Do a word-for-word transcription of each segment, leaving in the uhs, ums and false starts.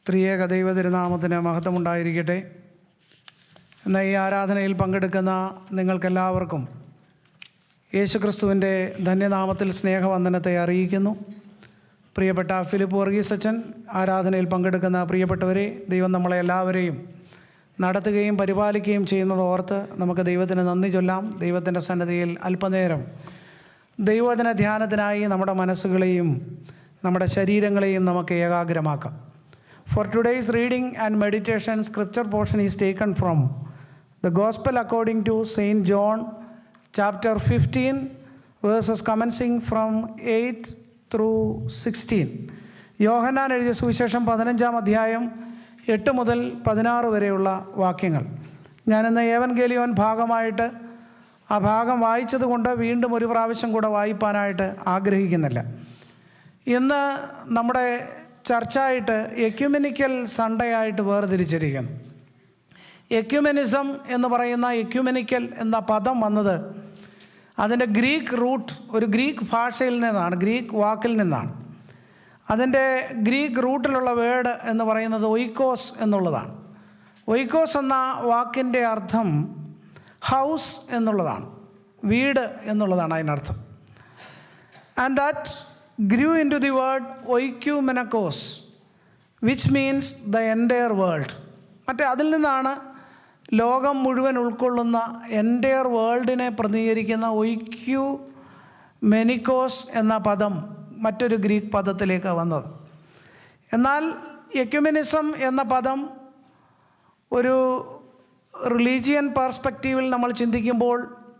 ത്രിയേക ദൈവ തിരുനാമത്തിന് മഹത്വമുണ്ടായിരിക്കട്ടെ. എന്ന ഈ ആരാധനയിൽ പങ്കെടുക്കുന്ന നിങ്ങൾക്കെല്ലാവർക്കും യേശുക്രിസ്തുവിൻ്റെ ധന്യനാമത്തിൽ സ്നേഹവന്ദനത്തെ അറിയിക്കുന്നു. പ്രിയപ്പെട്ട ഫിലിപ്പ് വർഗീസ് അച്ഛൻ, ആരാധനയിൽ പങ്കെടുക്കുന്ന പ്രിയപ്പെട്ടവരെ, ദൈവം നമ്മളെ എല്ലാവരെയും നടത്തുകയും പരിപാലിക്കുകയും ചെയ്യുന്നത് ഓർത്ത് നമുക്ക് ദൈവത്തിന് നന്ദി ചൊല്ലാം. ദൈവത്തിൻ്റെ സന്നിധിയിൽ അല്പനേരം ദൈവവചന ധ്യാനത്തിനായി നമ്മുടെ മനസ്സുകളെയും നമ്മുടെ ശരീരങ്ങളെയും നമുക്ക് ഏകാഗ്രമാക്കാം. For today's reading and meditation, scripture portion is taken from the Gospel according to Saint John, chapter fifteen, verses commencing from eight through sixteen. യോഹന്നാൻ എഴുതിയ സുവിശേഷം പതിനഞ്ചാം അധ്യായം എട്ട് മുതൽ പതിനാറ് വരെയുള്ള വാക്യങ്ങൾ. ഞാനിന്ന് ഏവൻഗേലിയോൻ ഭാഗമായിട്ട് ആ ഭാഗം വായിച്ചതുകൊണ്ട് വീണ്ടും ഒരു പ്രാവശ്യം കൂടെ വായിപ്പാനായിട്ട് ആഗ്രഹിക്കുന്നില്ല. ഇന്ന് നമ്മുടെ ചർച്ചയായിട്ട് എക്യുമെനിക്കൽ സൺഡേ ആയിട്ട് വേർതിരിച്ചിരിക്കുന്നു. എക്യുമെനിസം എന്ന് പറയുന്ന എക്യുമെനിക്കൽ എന്ന പദം വന്നത് അതിൻ്റെ ഗ്രീക്ക് റൂട്ട്, ഒരു ഗ്രീക്ക് ഭാഷയിൽ നിന്നാണ്, ഗ്രീക്ക് വാക്കിൽ നിന്നാണ്. അതിൻ്റെ ഗ്രീക്ക് റൂട്ടിലുള്ള വേർഡ് എന്ന് പറയുന്നത് ഒയ്ക്കോസ് എന്നുള്ളതാണ്. ഒയ്ക്കോസ് എന്ന വാക്കിൻ്റെ അർത്ഥം ഹൗസ് എന്നുള്ളതാണ്, വീട് എന്നുള്ളതാണ് അതിനർത്ഥം. And that grew into the word oikumenakos, which means the entire world. മറ്റേ അതിൽ നിന്നാണ് ലോകം മുഴുവൻ ഉൾക്കൊള്ളുന്ന എൻറ്റയർ വേൾഡിനെ പ്രതിനിധീകരിക്കുന്ന ഒയ്ക്യു മെനിക്കോസ് എന്ന പദം മറ്റൊരു ഗ്രീക്ക് പദത്തിലേക്ക് വന്നത്. എന്നാൽ എക്യുമെനിസം എന്ന പദം ഒരു റിലീജിയൻ പെർസ്പെക്റ്റീവിൽ നമ്മൾ ചിന്തിക്കുമ്പോൾ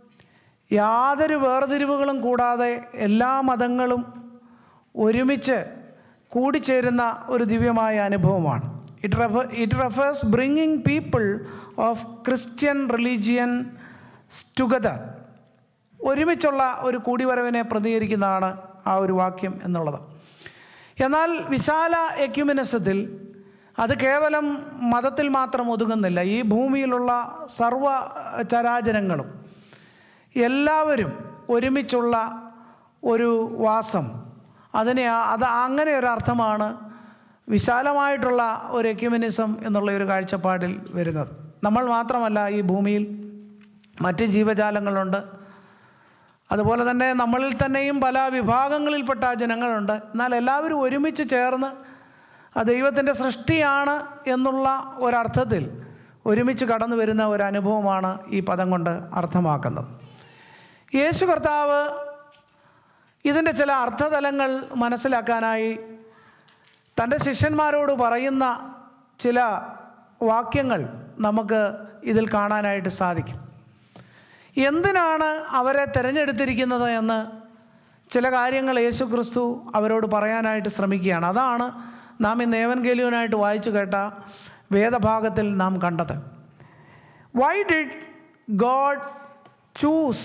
യാതൊരു വേർതിരിവുകളും കൂടാതെ എല്ലാ മതങ്ങളും ഒരുമിച്ച് കൂടിച്ചേരുന്ന ഒരു ദിവ്യമായ അനുഭവമാണ്. It refer it refers bringing people of Christian religion together. ഒരുമിച്ചുള്ള ഒരു കൂടിവരവിനെ പ്രതികരിക്കുന്നതാണ് ആ ഒരു വാക്യം എന്നുള്ളത്. എന്നാൽ വിശാല എക്യുമെനിസത്തിൽ അത് കേവലം മതത്തിൽ മാത്രം ഒതുങ്ങുന്നില്ല. ഈ ഭൂമിയിലുള്ള സർവ ചരാചരങ്ങളും എല്ലാവരും ഒരുമിച്ചുള്ള ഒരു വാസം, അതിനെ അത് അങ്ങനെ ഒരു അർത്ഥമാണ് വിശാലമായിട്ടുള്ള ഒരു എക്യുമെനിസം എന്നുള്ള ഒരു കാഴ്ചപ്പാടിൽ വരുന്നത്. നമ്മൾ മാത്രമല്ല, ഈ ഭൂമിയിൽ മറ്റ് ജീവജാലങ്ങളുണ്ട്. അതുപോലെ തന്നെ നമ്മളിൽ തന്നെയും പല വിഭാഗങ്ങളിൽപ്പെട്ട ജനങ്ങളുണ്ട്. എന്നാൽ എല്ലാവരും ഒരുമിച്ച് ചേർന്ന് ആ ദൈവത്തിൻ്റെ സൃഷ്ടിയാണ് എന്നുള്ള ഒരർത്ഥത്തിൽ ഒരുമിച്ച് കടന്നു വരുന്ന ഒരു അനുഭവമാണ് ഈ പദം കൊണ്ട് അർത്ഥമാക്കുന്നത്. യേശു കർത്താവ് ഇതിൻ്റെ ചില അർത്ഥതലങ്ങൾ മനസ്സിലാക്കാനായി തൻ്റെ ശിഷ്യന്മാരോട് പറയുന്ന ചില വാക്യങ്ങൾ നമുക്ക് ഇതിൽ കാണാനായിട്ട് സാധിക്കും. എന്തിനാണ് അവരെ തിരഞ്ഞെടുത്തിരിക്കുന്നത് എന്ന് ചില കാര്യങ്ങൾ യേശു ക്രിസ്തു അവരോട് പറയാനായിട്ട് ശ്രമിക്കുകയാണ്. അതാണ് നാം ഇന്ന് ഏവൻഗേലിയോനായിട്ട് വായിച്ചു കേട്ട വേദഭാഗത്തിൽ നാം കണ്ടത്. Why did God choose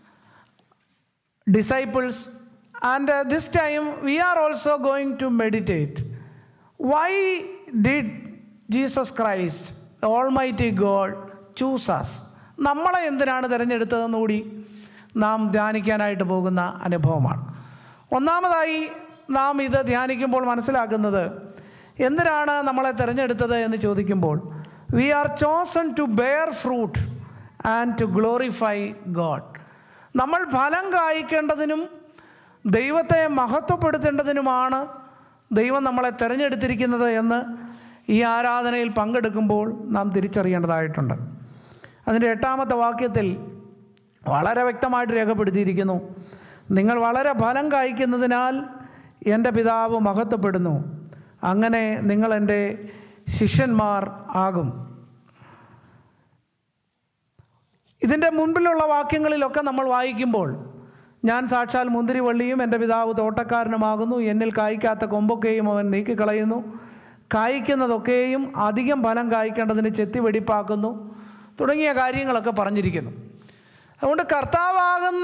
disciples? And uh, this time we are also going to meditate. Why did Jesus Christ, the Almighty God, choose us? നമ്മളെ എന്തിനാണ് തിരഞ്ഞെടുത്തതെന്ന് കൂടി നാം ധ്യാനിക്കാനായിട്ട് പോകുന്ന അനുഭവമാണ്. ഒന്നാമതായി നാം ഇത് ധ്യാനിക്കുമ്പോൾ മനസ്സിലാക്കുന്നത്, എന്തിനാണ് നമ്മളെ തിരഞ്ഞെടുത്തത് എന്ന് ചോദിക്കുമ്പോൾ, we are chosen to bear fruit and to glorify God. നമ്മൾ ഫലം കായ്ക്കേണ്ടതിനും ദൈവത്തെ മഹത്വപ്പെടുത്തേണ്ടതിനുമാണ് ദൈവം നമ്മളെ തിരഞ്ഞെടുത്തിരിക്കുന്നത് എന്ന് ഈ ആരാധനയിൽ പങ്കെടുക്കുമ്പോൾ നാം തിരിച്ചറിയേണ്ടതായിട്ടുണ്ട്. അതിൻ്റെ എട്ടാമത്തെ വാക്യത്തിൽ വളരെ വ്യക്തമായിട്ട് രേഖപ്പെടുത്തിയിരിക്കുന്നു, നിങ്ങൾ വളരെ ഫലം കായ്ക്കുന്നതിനാൽ എൻ്റെ പിതാവ് മഹത്വപ്പെടുന്നു, അങ്ങനെ നിങ്ങൾ എൻ്റെ ശിഷ്യന്മാർ ആകും. ഇതിൻ്റെ മുൻപിലുള്ള വാക്യങ്ങളിലൊക്കെ നമ്മൾ വായിക്കുമ്പോൾ, ഞാൻ സാക്ഷാൽ മുന്തിരിവള്ളിയും എൻ്റെ പിതാവ് തോട്ടക്കാരനുമാകുന്നു, എന്നിൽ കായ്ക്കാത്ത കൊമ്പൊക്കെയും അവൻ നീക്കിക്കളയുന്നു, കായ്ക്കുന്നതൊക്കെയും അധികം ഫലം കായ്ക്കേണ്ടതിന് ചെത്തി വെടിപ്പാക്കുന്നു തുടങ്ങിയ കാര്യങ്ങളൊക്കെ പറഞ്ഞിരിക്കുന്നു. അതുകൊണ്ട് കർത്താവാകുന്ന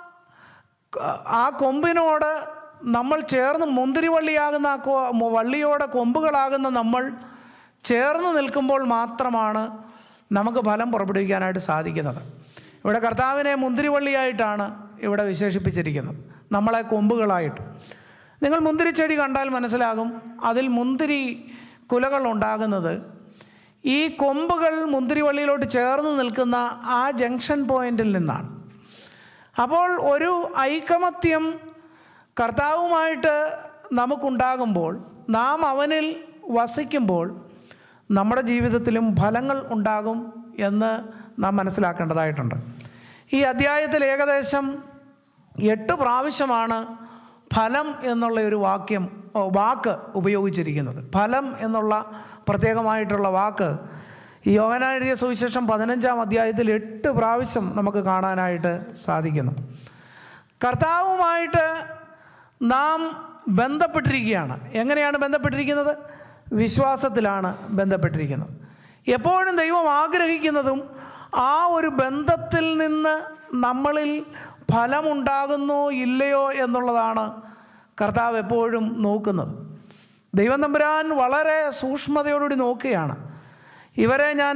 ആ കൊമ്പിനോട് നമ്മൾ ചേർന്ന്, മുന്തിരിവള്ളിയാകുന്ന ആ വള്ളിയോടെ കൊമ്പുകളാകുന്ന നമ്മൾ ചേർന്ന് നിൽക്കുമ്പോൾ മാത്രമാണ് നമുക്ക് ഫലം പുറപ്പെടുവിക്കാനായിട്ട് സാധിക്കുന്നത്. ഇവിടെ കർത്താവിനെ മുന്തിരിവള്ളിയായിട്ടാണ് ഇവിടെ വിശേഷിപ്പിച്ചിരിക്കുന്നത്, നമ്മളെ കൊമ്പുകളായിട്ട്. നിങ്ങൾ മുന്തിരിച്ചെടി കണ്ടാൽ മനസ്സിലാകും, അതിൽ മുന്തിരി കുലകൾ ഉണ്ടാകുന്നത് ഈ കൊമ്പുകൾ മുന്തിരിവള്ളിയിലോട്ട് ചേർന്ന് നിൽക്കുന്ന ആ ജംഗ്ഷൻ പോയിന്റിൽ നിന്നാണ്. അപ്പോൾ ഒരു ഐകമത്യം കർത്താവുമായിട്ട് നമുക്കുണ്ടാകുമ്പോൾ, നാം അവനിൽ വസിക്കുമ്പോൾ നമ്മുടെ ജീവിതത്തിലും ഫലങ്ങൾ ഉണ്ടാകും എന്ന് നാം മനസ്സിലാക്കേണ്ടതായിട്ടുണ്ട്. ഈ അധ്യായത്തിൽ ഏകദേശം എട്ട് പ്രാവശ്യമാണ് ഫലം എന്നുള്ള ഒരു വാക്യം വാക്ക് ഉപയോഗിച്ചിരിക്കുന്നത്. ഫലം എന്നുള്ള പ്രത്യേകമായിട്ടുള്ള വാക്ക് ഈ യോഹന്നാൻ എഴുതിയ സുവിശേഷം പതിനഞ്ചാം അധ്യായത്തിൽ എട്ട് പ്രാവശ്യം നമുക്ക് കാണാനായിട്ട് സാധിക്കുന്നു. കർത്താവുമായിട്ട് നാം ബന്ധപ്പെട്ടിരിക്കുകയാണ്. എങ്ങനെയാണ് ബന്ധപ്പെട്ടിരിക്കുന്നത്? വിശ്വാസത്തിലാണ് ബന്ധപ്പെട്ടിരിക്കുന്നത്. എപ്പോഴും ദൈവം ആഗ്രഹിക്കുന്നതും ആ ഒരു ബന്ധത്തിൽ നിന്ന് നമ്മളിൽ ഫലമുണ്ടാകുന്നോ ഇല്ലയോ എന്നുള്ളതാണ് കർത്താവ് എപ്പോഴും നോക്കുന്നത്. ദൈവം തമ്പുരാൻ വളരെ സൂക്ഷ്മതയോടുകൂടി നോക്കുകയാണ്. ഇവരെ ഞാൻ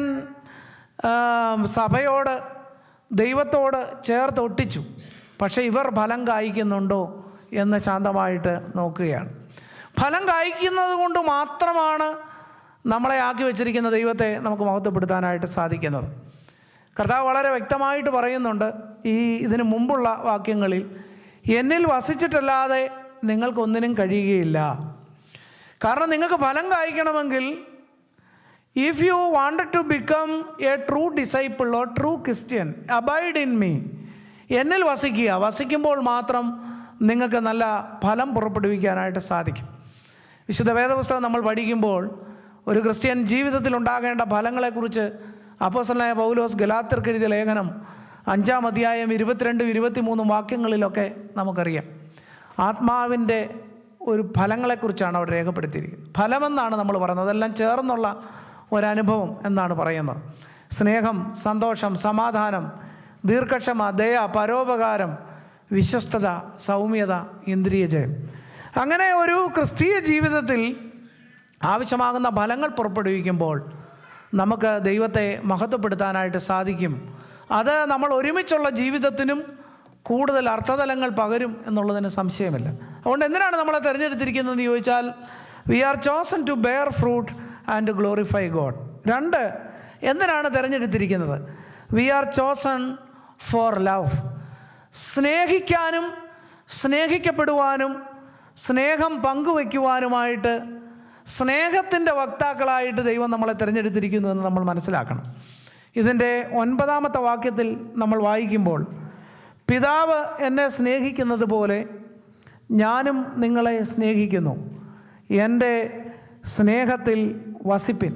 സഭയോട്, ദൈവത്തോട് ചേർത്ത് ഒട്ടിച്ചു, പക്ഷേ ഇവർ ഫലം കായ്ക്കുന്നുണ്ടോ എന്ന് ശാന്തമായിട്ട് നോക്കുകയാണ്. ഫലം കായ്ക്കുന്നത് കൊണ്ട് മാത്രമാണ് നമ്മളെ ആക്കി വച്ചിരിക്കുന്ന ദൈവത്തെ നമുക്ക് മഹത്വപ്പെടുത്താനായിട്ട് സാധിക്കുന്നത്. കർത്താവ് വളരെ വ്യക്തമായിട്ട് പറയുന്നുണ്ട് ഈ ഇതിന് മുമ്പുള്ള വാക്യങ്ങളിൽ, എന്നിൽ വസിച്ചിട്ടല്ലാതെ നിങ്ങൾക്കൊന്നിനും കഴിയുകയില്ല. കാരണം നിങ്ങൾക്ക് ഫലം കായ്ക്കണമെങ്കിൽ, if you wanted to become a true disciple or true Christian, abide in me, എന്നിൽ വസിക്കുക. വസിക്കുമ്പോൾ മാത്രം നിങ്ങൾക്ക് നല്ല ഫലം പുറപ്പെടുവിക്കാനായിട്ട് സാധിക്കും. വിശുദ്ധ വേദപുസ്തകം നമ്മൾ പഠിക്കുമ്പോൾ ഒരു ക്രിസ്ത്യൻ ജീവിതത്തിൽ ഉണ്ടാകേണ്ട ഫലങ്ങളെക്കുറിച്ച് അപ്പോസ്തലനായ പൗലോസ് ഗലാത്യർക്ക് എഴുതിയ ലേഖനം അഞ്ചാം അധ്യായം ഇരുപത്തിരണ്ടും ഇരുപത്തിമൂന്നും വാക്യങ്ങളിലൊക്കെ നമുക്കറിയാം. ആത്മാവിൻ്റെ ഒരു ഫലങ്ങളെക്കുറിച്ചാണ് അവിടെ രേഖപ്പെടുത്തിയിരിക്കുന്നത്. ഫലമെന്നാണ് നമ്മൾ പറയുന്നത്, അതെല്ലാം ചേർന്നുള്ള ഒരനുഭവം എന്നാണ് പറയുന്നത്. സ്നേഹം, സന്തോഷം, സമാധാനം, ദീർഘക്ഷമ, ദയ, പരോപകാരം, വിശ്വസ്തത, സൗമ്യത, ഇന്ദ്രിയജയം. അങ്ങനെ ഒരു ക്രിസ്തീയ ജീവിതത്തിൽ ആവശ്യമാകുന്ന ഫലങ്ങൾ പുറപ്പെടുവിക്കുമ്പോൾ നമുക്ക് ദൈവത്തെ മഹത്വപ്പെടുത്താനായിട്ട് സാധിക്കും. അത് നമ്മൾ ഒരുമിച്ചുള്ള ജീവിതത്തിനും കൂടുതൽ അർത്ഥതലങ്ങൾ പകരും എന്നുള്ളതിന് സംശയമില്ല. അതുകൊണ്ട് എന്തിനാണ് നമ്മളെ തിരഞ്ഞെടുത്തിരിക്കുന്നതെന്ന് ചോദിച്ചാൽ, we are chosen to bear fruit and glorify God. രണ്ട്, എന്തിനാണ് തിരഞ്ഞെടുത്തിരിക്കുന്നത്? We are chosen for love. സ്നേഹിക്കാനും സ്നേഹിക്കപ്പെടുവാനും സ്നേഹം പങ്കുവയ്ക്കുവാനുമായിട്ട്, സ്നേഹത്തിൻ്റെ വക്താക്കളായിട്ട് ദൈവം നമ്മളെ തിരഞ്ഞെടുത്തിരിക്കുന്നു എന്ന് നമ്മൾ മനസ്സിലാക്കണം. ഇതിൻ്റെ ഒൻപതാമത്തെ വാക്യത്തിൽ നമ്മൾ വായിക്കുമ്പോൾ, പിതാവ് എന്നെ സ്നേഹിക്കുന്നത് പോലെ ഞാനും നിങ്ങളെ സ്നേഹിക്കുന്നു, എൻ്റെ സ്നേഹത്തിൽ വസിപ്പിൻ.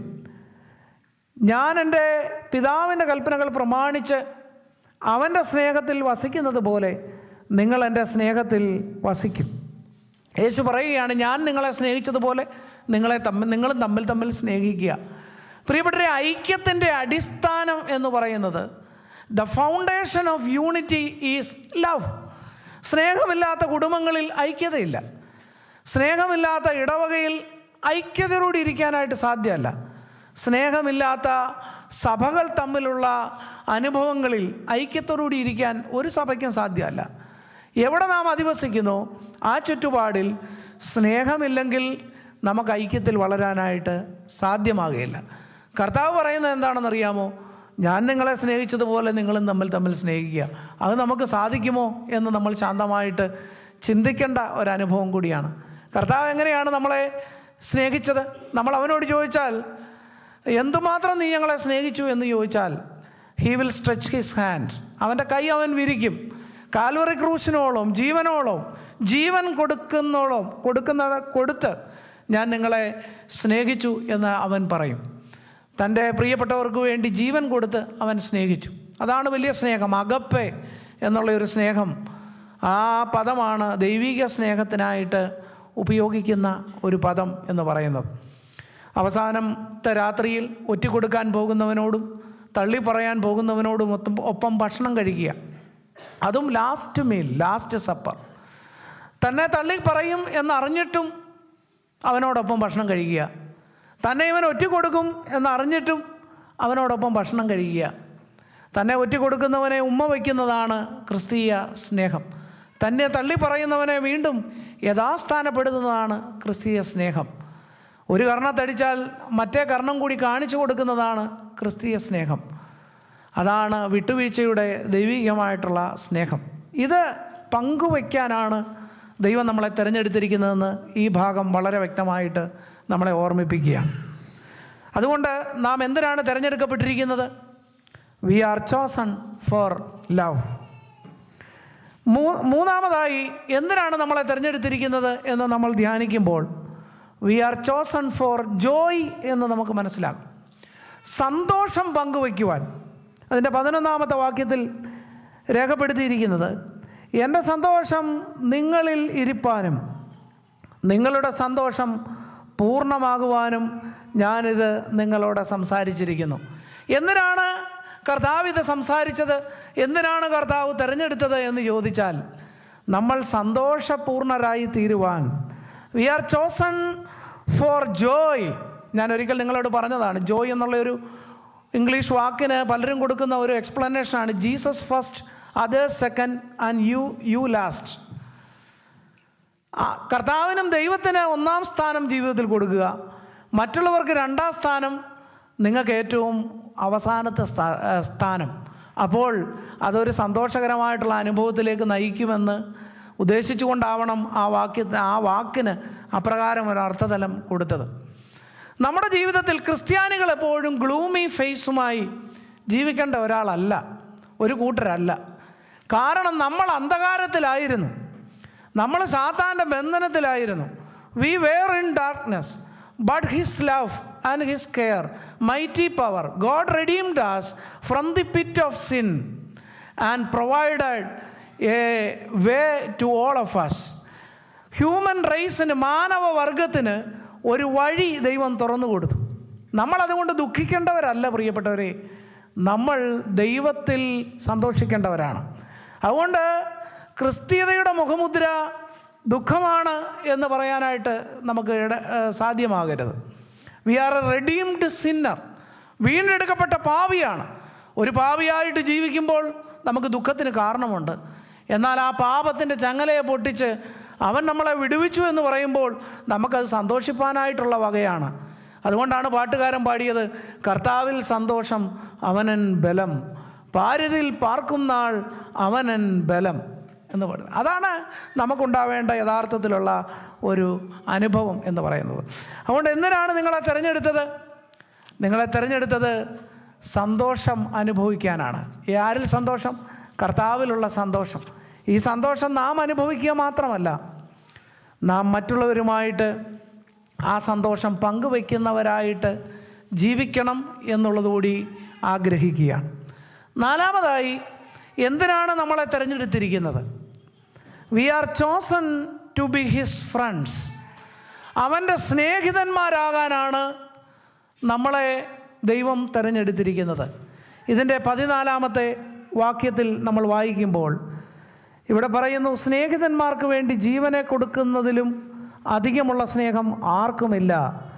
ഞാൻ എൻ്റെ പിതാവിൻ്റെ കൽപ്പനകൾ പ്രമാണിച്ച് അവൻ്റെ സ്നേഹത്തിൽ വസിക്കുന്നത് പോലെ നിങ്ങൾ എൻ്റെ സ്നേഹത്തിൽ വസിക്കും. യേശു പറയുകയാണ്, ഞാൻ നിങ്ങളെ സ്നേഹിച്ചതുപോലെ നിങ്ങളെ തമ്മിൽ നിങ്ങളും തമ്മിൽ തമ്മിൽ സ്നേഹിക്കുക. പ്രിയപ്പെട്ടവരെ, ഐക്യത്തിൻ്റെ അടിസ്ഥാനം എന്ന് പറയുന്നത്, the foundation of unity is love. സ്നേഹമില്ലാത്ത കുടുംബങ്ങളിൽ ഐക്യതയില്ല. സ്നേഹമില്ലാത്ത ഇടവകയിൽ ഐക്യതയോടെ ഇരിക്കാനായിട്ട് സാധ്യമല്ല. സ്നേഹമില്ലാത്ത സഭകൾ തമ്മിലുള്ള അനുഭവങ്ങളിൽ ഐക്യത്തോടുകൂടി ഇരിക്കാൻ ഒരു സഭയ്ക്കും സാധ്യമല്ല. എവിടെ നാം അധിവസിക്കുന്നോ ആ ചുറ്റുപാടിൽ സ്നേഹമില്ലെങ്കിൽ നമുക്ക് ഐക്യത്തിൽ വളരാനായിട്ട് സാധ്യമാകുകയില്ല. കർത്താവ് പറയുന്നത് എന്താണെന്നറിയാമോ? ഞാൻ നിങ്ങളെ സ്നേഹിച്ചതുപോലെ നിങ്ങളും തമ്മിൽ തമ്മിൽ സ്നേഹിക്കുക. അത് നമുക്ക് സാധിക്കുമോ എന്ന് നമ്മൾ ശാന്തമായിട്ട് ചിന്തിക്കേണ്ട ഒരനുഭവം കൂടിയാണ്. കർത്താവ് എങ്ങനെയാണ് നമ്മളെ സ്നേഹിച്ചത്? നമ്മൾ അവനോട് ചോദിച്ചാൽ, എന്തുമാത്രം നീ ഞങ്ങളെ സ്നേഹിച്ചു എന്ന് ചോദിച്ചാൽ, he will stretch his hand. അവൻ്റെ കൈ അവൻ വിരിക്കും. കാൽവറി ക്രൂശിനോളം, ജീവനോളം, ജീവൻ കൊടുക്കുന്നോളം കൊടുക്കുന്ന കൊടുത്ത് ഞാൻ നിങ്ങളെ സ്നേഹിച്ചു എന്ന് അവൻ പറയും. തൻ്റെ പ്രിയപ്പെട്ടവർക്ക് വേണ്ടി ജീവൻ കൊടുത്ത് അവൻ സ്നേഹിച്ചു. അതാണ് വലിയ സ്നേഹം. അഗപ്പെ എന്നുള്ളൊരു സ്നേഹം, ആ പദമാണ് ദൈവിക സ്നേഹത്തിനായിട്ട് ഉപയോഗിക്കുന്ന ഒരു പദം എന്ന് പറയുന്നത്. അവസാനത്തെ രാത്രിയിൽ ഒറ്റിക്കൊടുക്കാൻ പോകുന്നവനോടും തള്ളി പറയാൻ പോകുന്നവനോടും ഒത്തും ഒപ്പം ഭക്ഷണം കഴിക്കുക. അതും ലാസ്റ്റ് മീൽ, ലാസ്റ്റ് സപ്പർ. തന്നെ തള്ളി പറയും എന്നറിഞ്ഞിട്ടും അവനോടൊപ്പം ഭക്ഷണം കഴിക്കുക. തന്നെ ഇവൻ ഒറ്റിക്കൊടുക്കും എന്നറിഞ്ഞിട്ടും അവനോടൊപ്പം ഭക്ഷണം കഴിക്കുക. തന്നെ ഒറ്റിക്കൊടുക്കുന്നവനെ ഉമ്മ വയ്ക്കുന്നതാണ് ക്രിസ്തീയ സ്നേഹം. തന്നെ തള്ളി പറയുന്നവനെ വീണ്ടും യഥാസ്ഥാനപ്പെടുത്തുന്നതാണ് ക്രിസ്തീയ സ്നേഹം. ഒരു കർണത്തടിച്ചാൽ മറ്റേ കർണം കൂടി കാണിച്ചു കൊടുക്കുന്നതാണ് ക്രിസ്തീയ സ്നേഹം. അതാണ് വിട്ടുവീഴ്ചയുടെ ദൈവികമായിട്ടുള്ള സ്നേഹം. ഇത് പങ്കുവയ്ക്കാനാണ് ദൈവം നമ്മളെ തിരഞ്ഞെടുത്തിരിക്കുന്നതെന്ന് ഈ ഭാഗം വളരെ വ്യക്തമായിട്ട് നമ്മളെ ഓർമ്മിപ്പിക്കുകയാണ്. അതുകൊണ്ട് നാം എന്തിനാണ് തിരഞ്ഞെടുക്കപ്പെട്ടിരിക്കുന്നത്? We are chosen for love. മൂ മൂന്നാമതായി എന്തിനാണ് നമ്മളെ തിരഞ്ഞെടുത്തിരിക്കുന്നത് എന്ന് നമ്മൾ ധ്യാനിക്കുമ്പോൾ we are chosen for joy എന്ന് നമുക്ക് മനസ്സിലാകും. സന്തോഷം പങ്കുവയ്ക്കുവാൻ. അതിൻ്റെ പതിനൊന്നാമത്തെ വാക്യത്തിൽ രേഖപ്പെടുത്തിയിരിക്കുന്നത്, എൻ്റെ സന്തോഷം നിങ്ങളിൽ ഇരിപ്പാനും നിങ്ങളുടെ സന്തോഷം പൂർണ്ണമാകുവാനും ഞാനിത് നിങ്ങളോട് സംസാരിച്ചിരിക്കുന്നു. എന്തിനാണ് കർത്താവ് ഇത് സംസാരിച്ചത്? എന്തിനാണ് കർത്താവ് തിരഞ്ഞെടുത്തത് എന്ന് ചോദിച്ചാൽ, നമ്മൾ സന്തോഷപൂർണരായി തീരുവാൻ. We are chosen for joy. ഞാൻ ഒരിക്കൽ നിങ്ങളോട് പറഞ്ഞതാണ്, ജോയ് എന്നുള്ളൊരു ഇംഗ്ലീഷ് വാക്കിന് പലരും കൊടുക്കുന്ന ഒരു എക്സ്പ്ലനേഷനാണ് Jesus first, others second and you you last. കർത്താവിനും ദൈവത്തിന് ഒന്നാം സ്ഥാനം ജീവിതത്തിൽ കൊടുക്കുക, മറ്റുള്ളവർക്ക് രണ്ടാം സ്ഥാനം, നിങ്ങൾക്ക് ഏറ്റവും അവസാനത്തെ സ്ഥാനം. അപ്പോൾ അതൊരു സന്തോഷകരമായിട്ടുള്ള അനുഭവത്തിലേക്ക് നയിക്കുമെന്ന് ഉദ്ദേശിച്ചുകൊണ്ടാവണം ആ വാക്യ ആ വാക്കിന് അപ്രകാരം ഒരു അർത്ഥതലം കൊടുത്തത്. നമ്മുടെ ജീവിതത്തിൽ ക്രിസ്ത്യാനികൾ എപ്പോഴും ഗ്ലൂമി ഫേസുമായി ജീവിക്കേണ്ട ഒരാളല്ല, ഒരു കൂട്ടരല്ല. കാരണം നമ്മൾ അന്ധകാരത്തിലായിരുന്നു, നമ്മൾ സാത്താൻ്റെ ബന്ധനത്തിലായിരുന്നു. We were in darkness, but his love and his care, mighty power, God redeemed us from the pit of sin and provided a way to all of us. Human റേസിന്, മാനവ വർഗത്തിന് ഒരു വഴി ദൈവം തുറന്നു കൊടുത്തു. നമ്മളതുകൊണ്ട് ദുഃഖിക്കേണ്ടവരല്ല പ്രിയപ്പെട്ടവരെ, നമ്മൾ ദൈവത്തിൽ സന്തോഷിക്കേണ്ടവരാണ്. അതുകൊണ്ട് ക്രിസ്തീയതയുടെ മുഖമുദ്ര ദുഃഖമാണ് എന്ന് പറയാനായിട്ട് നമുക്ക് സാധ്യമാകരുത്. We are a redeemed sinner. വീണ്ടെടുക്കപ്പെട്ട പാപിയാണ്. ഒരു പാപിയായിട്ട് ജീവിക്കുമ്പോൾ നമുക്ക് ദുഃഖത്തിന് കാരണമുണ്ട്. എന്നാൽ ആ പാപത്തിൻ്റെ ചങ്ങലയെ പൊട്ടിച്ച് അവൻ നമ്മളെ വിടുവിച്ചു എന്ന് പറയുമ്പോൾ നമുക്കത് സന്തോഷിപ്പാനായിട്ടുള്ള വകയാണ്. അതുകൊണ്ടാണ് പാട്ടുകാരൻ പാടിയത്, കർത്താവിൽ സന്തോഷം അവനൻ ബലം, പാരിതിൽ പാർക്കും നാൾ അവനൻ ബലം എന്ന് പറയുന്നത്. അതാണ് നമുക്കുണ്ടാവേണ്ട യഥാർത്ഥത്തിലുള്ള ഒരു അനുഭവം എന്ന് പറയുന്നത്. അതുകൊണ്ട് എന്തിനാണ് നിങ്ങളെ തിരഞ്ഞെടുത്തത്? നിങ്ങളെ തിരഞ്ഞെടുത്തത് സന്തോഷം അനുഭവിക്കാനാണ്. ആരിൽ സന്തോഷം? കർത്താവിലുള്ള സന്തോഷം. ഈ സന്തോഷം നാം അനുഭവിക്കുക മാത്രമല്ല, നാം മറ്റുള്ളവരുമായിട്ട് ആ സന്തോഷം പങ്കുവയ്ക്കുന്നവരായിട്ട് ജീവിക്കണം എന്നുള്ളതുകൂടി ആഗ്രഹിക്കുകയാണ്. നാലാമതായി എന്തിനാണ് നമ്മളെ തിരഞ്ഞെടുത്തിരിക്കുന്നത്? We are chosen to be his friends. അവൻ്റെ സ്നേഹിതന്മാരാകാനാണ് നമ്മളെ ദൈവം തിരഞ്ഞെടുത്തിരിക്കുന്നത്. ഇതിൻ്റെ പതിനാലാമത്തെ വാക്യത്തിൽ നമ്മൾ വായിക്കുമ്പോൾ ഇവിടെ പറയുന്നു, സ്നേഹിതന്മാർക്ക് വേണ്ടി ജീവനെ കൊടുക്കുന്നതിലും അധികമുള്ള സ്നേഹം ആർക്കുമില്ല.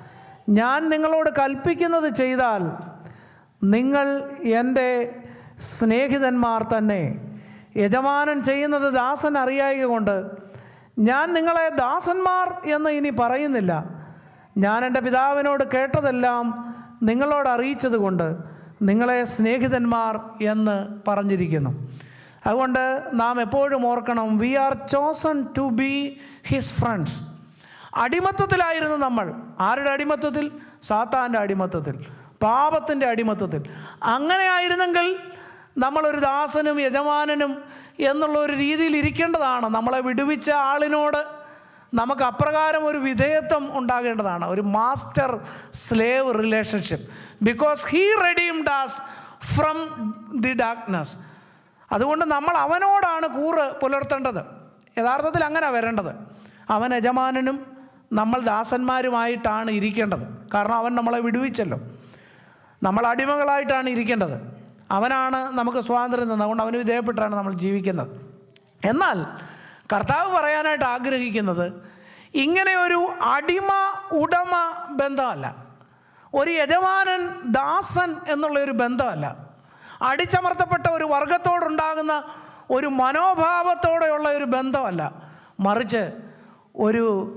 ഞാൻ നിങ്ങളോട് കൽപ്പിക്കുന്നത് ചെയ്താൽ നിങ്ങൾ എൻ്റെ സ്നേഹിതന്മാർ തന്നെ. യജമാനൻ ചെയ്യുന്നത് ദാസൻ അറിയായക കൊണ്ട് ഞാൻ നിങ്ങളെ ദാസന്മാർ എന്ന് ഇനി പറയുന്നില്ല. ഞാൻ എൻ്റെ പിതാവിനോട് കേട്ടതെല്ലാം നിങ്ങളോട് അറിയിച്ചത് കൊണ്ട് നിങ്ങളെ സ്നേഹിതന്മാർ എന്ന് പറഞ്ഞിരിക്കുന്നു. അതുകൊണ്ട് നാം എപ്പോഴും ഓർക്കണം, we are chosen to be his friends. അടിമത്തത്തിലായിരുന്നു നമ്മൾ. ആരുടെ അടിമത്തത്തിൽ? സാത്താൻ്റെ അടിമത്തത്തിൽ, പാപത്തിൻ്റെ അടിമത്തത്തിൽ. അങ്ങനെ ആയിരുന്നെങ്കിൽ നമ്മളൊരു ദാസനും യജമാനനും എന്നുള്ള ഒരു രീതിയിൽ ഇരിക്കേണ്ടതാണ്. നമ്മളെ വിടുവിച്ച ആളിനോട് നമുക്ക് അപ്രകാരം ഒരു വിധേയത്വം ഉണ്ടാകേണ്ടതാണ്, ഒരു master slave relationship. Because he redeemed us from the darkness. അതുകൊണ്ട് നമ്മൾ അവനോടാണ് കൂറ് പുലർത്തേണ്ടത്. യഥാർത്ഥത്തിൽ അങ്ങനെ വരേണ്ടത്. അവൻ യജമാനനും നമ്മൾ ദാസന്മാരുമായിട്ടാണ് ഇരിക്കേണ്ടത്. കാരണം അവൻ നമ്മളെ വിടുവിച്ചല്ലോ. നമ്മൾ അടിമകളായിട്ടാണ് ഇരിക്കേണ്ടത്. അവനാണ് നമുക്ക് സ്വാതന്ത്ര്യം തന്നത്. അതുകൊണ്ട് അവന് വിധേയപ്പെട്ടാണ് നമ്മൾ ജീവിക്കുന്നത്. എന്നാൽ കർത്താവ് പറയാനായിട്ട് ആഗ്രഹിക്കുന്നത് ഇങ്ങനെ ഒരു അടിമ ഉടമ ബന്ധമല്ല, ഒരു യജമാനൻ ദാസൻ എന്നുള്ളൊരു ബന്ധമല്ല, അടിച്ചമർത്തപ്പെട്ട ഒരു വർഗത്തോടുണ്ടാകുന്ന ഒരു മനോഭാവത്തോടെയുള്ള ഒരു ബന്ധമല്ല, മറിച്ച് ഒരു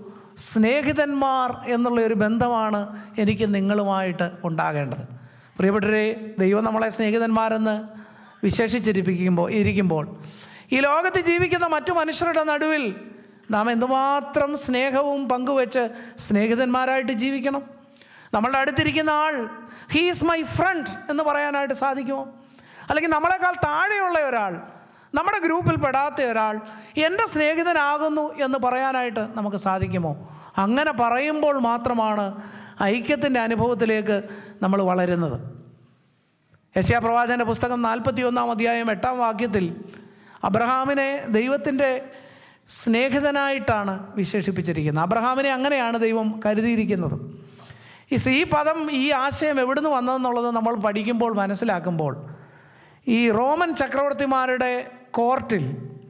സ്നേഹിതന്മാർ എന്നുള്ള ഒരു ബന്ധമാണ് എനിക്ക് നിങ്ങളുമായിട്ട് ഉണ്ടാകേണ്ടത്. പ്രിയപ്പെട്ടവരെ, ദൈവം നമ്മളെ സ്നേഹിതന്മാരെന്ന് വിശേഷിച്ചിരിപ്പിക്കുമ്പോൾ ഇരിക്കുമ്പോൾ ഈ ലോകത്ത് ജീവിക്കുന്ന മറ്റു മനുഷ്യരുടെ നടുവിൽ നാം എന്തുമാത്രം സ്നേഹവും പങ്കുവെച്ച് സ്നേഹിതന്മാരായിട്ട് ജീവിക്കണം. നമ്മളുടെ അടുത്തിരിക്കുന്ന ആൾ ഹീ ഈസ് മൈ ഫ്രണ്ട് എന്ന് പറയാനായിട്ട് സാധിക്കുമോ? അല്ലെങ്കിൽ നമ്മളെക്കാൾ താഴെയുള്ള ഒരാൾ, നമ്മുടെ ഗ്രൂപ്പിൽ പെടാത്ത ഒരാൾ എൻ്റെ സ്നേഹിതനാകുന്നു എന്ന് പറയാനായിട്ട് നമുക്ക് സാധിക്കുമോ? അങ്ങനെ പറയുമ്പോൾ മാത്രമാണ് ഐക്യത്തിൻ്റെ അനുഭവത്തിലേക്ക് നമ്മൾ വളരുന്നത്. യെശയ്യാ പ്രവാചകൻ്റെ പുസ്തകം നാൽപ്പത്തി ഒന്നാം അധ്യായം എട്ടാം വാക്യത്തിൽ അബ്രഹാമിനെ ദൈവത്തിൻ്റെ സ്നേഹിതനായിട്ടാണ് വിശേഷിപ്പിച്ചിരിക്കുന്നത്. അബ്രഹാമിനെ അങ്ങനെയാണ് ദൈവം കരുതിയിരിക്കുന്നത്. ഈ പദം, ഈ ആശയം എവിടുന്ന് വന്നതെന്നുള്ളത് നമ്മൾ പഠിക്കുമ്പോൾ മനസ്സിലാക്കുമ്പോൾ, ഈ റോമൻ ചക്രവർത്തിമാരുടെ കോർട്ടിൽ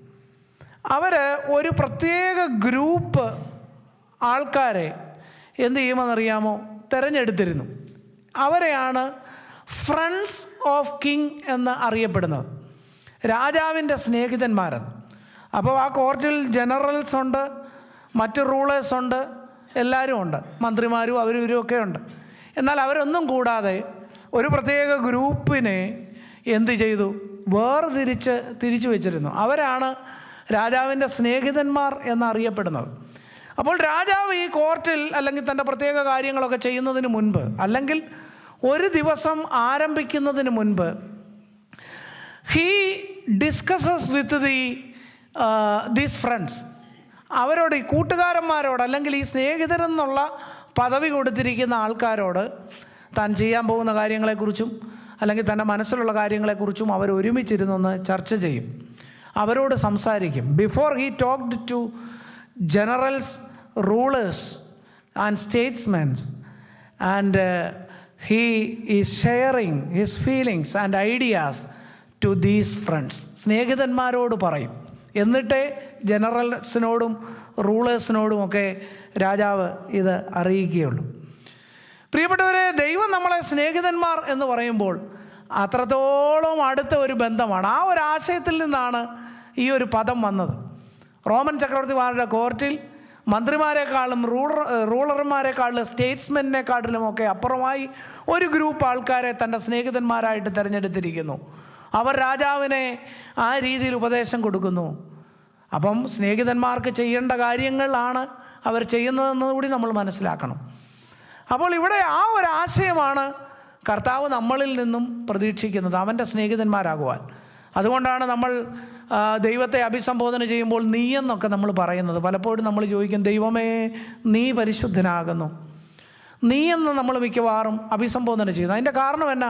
അവർ ഒരു പ്രത്യേക ഗ്രൂപ്പ് ആൾക്കാരെ എന്ത് ചെയ്യുമെന്നറിയാമോ? തിരഞ്ഞെടുത്തിരുന്നു. അവരെയാണ് ഫ്രണ്ട്സ് ഓഫ് കിങ് എന്ന് അറിയപ്പെടുന്നത്, രാജാവിൻ്റെ സ്നേഹിതന്മാരെന്ന്. അപ്പോൾ ആ കോർട്ടിൽ ജനറൽസ് ഉണ്ട്, മറ്റ് റൂളേഴ്സ് ഉണ്ട്, എല്ലാവരും ഉണ്ട്, മന്ത്രിമാരും അവരും ഇവരും ഒക്കെ ഉണ്ട്. എന്നാൽ അവരൊന്നും കൂടാതെ ഒരു പ്രത്യേക ഗ്രൂപ്പിനെ എന്ത് ചെയ്തു? വേർതിരിച്ച് തിരിച്ചു വെച്ചിരുന്നു. അവരാണ് രാജാവിൻ്റെ സ്നേഹിതന്മാർ എന്നറിയപ്പെടുന്നത്. അപ്പോൾ രാജാവ് ഈ കോർട്ടിൽ അല്ലെങ്കിൽ തൻ്റെ പ്രത്യേക കാര്യങ്ങളൊക്കെ ചെയ്യുന്നതിന് മുൻപ്, അല്ലെങ്കിൽ ഒരു ദിവസം ആരംഭിക്കുന്നതിന് മുൻപ്, he discusses with the these friends, അവരോട്, ഈ കൂട്ടുകാരന്മാരോട് അല്ലെങ്കിൽ ഈ സ്നേഹിതരെന്നുള്ള പദവി കൊടുത്തിരിക്കുന്ന ആൾക്കാരോട് താൻ ചെയ്യാൻ പോകുന്ന കാര്യങ്ങളെക്കുറിച്ചും അല്ലെങ്കിൽ തൻ്റെ മനസ്സിലുള്ള കാര്യങ്ങളെക്കുറിച്ചും അവർ ഒരുമിച്ചിരുന്നൊന്ന് ചർച്ച ചെയ്യും, അവരോട് സംസാരിക്കും. Before he talked to generals, rulers and statesmen, and he is sharing his feelings and ideas to these friends. സ്നേഹിതന്മാരോട് പറയും, എന്നിട്ടേ ജനറൽസിനോടും റൂളേഴ്സിനോടുമൊക്കെ രാജാവ് ഇത് അറിയിക്കുകയുള്ളൂ. പ്രിയപ്പെട്ടവരെ, ദൈവം നമ്മളെ സ്നേഹിതന്മാർ എന്ന് പറയുമ്പോൾ അത്രത്തോളം അടുത്ത ഒരു ബന്ധമാണ്. ആ ഒരു ആശയത്തിൽ നിന്നാണ് ഈ ഒരു പദം വന്നത്. റോമൻ ചക്രവർത്തിമാരുടെ കോർട്ടിൽ മന്ത്രിമാരെക്കാളും റൂളർ റൂളർമാരെക്കാളും സ്റ്റേറ്റ്സ്മെൻറ്റിനെക്കാട്ടിലും ഒക്കെ അപ്പുറമായി ഒരു ഗ്രൂപ്പ് ആൾക്കാരെ തൻ്റെ സ്നേഹിതന്മാരായിട്ട് തിരഞ്ഞെടുത്തിരിക്കുന്നു. അവർ രാജാവിനെ ആ രീതിയിൽ ഉപദേശം കൊടുക്കുന്നു. അപ്പം സ്നേഹിതന്മാർക്ക് ചെയ്യേണ്ട കാര്യങ്ങളാണ് അവർ ചെയ്യുന്നതെന്നുകൂടി നമ്മൾ മനസ്സിലാക്കണം. അപ്പോൾ ഇവിടെ ആ ഒരു ആശയമാണ് കർത്താവ് നമ്മളിൽ നിന്നും പ്രതീക്ഷിക്കുന്നത്, അവൻ്റെ സ്നേഹിതന്മാരാകുവാൻ. അതുകൊണ്ടാണ് നമ്മൾ ദൈവത്തെ അഭിസംബോധന ചെയ്യുമ്പോൾ നീ എന്നൊക്കെ നമ്മൾ പറയുന്നത്. പലപ്പോഴും നമ്മൾ ചോദിക്കും, ദൈവമേ നീ പരിശുദ്ധനാകുന്നു, നീ എന്ന് നമ്മൾ മിക്കവാറും അഭിസംബോധന ചെയ്യുന്നു. അതിൻ്റെ കാരണം എന്നാ?